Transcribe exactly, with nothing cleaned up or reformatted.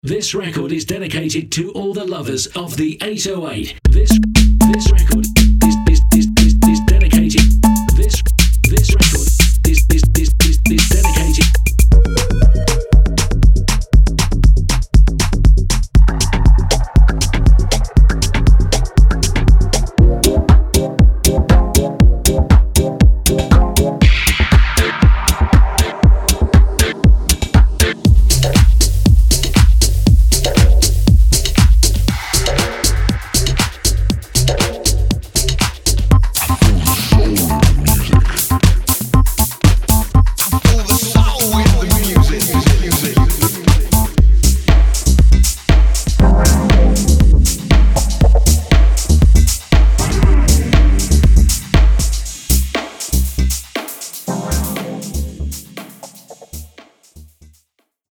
This record is dedicated to all the lovers of the eight oh eight. This this record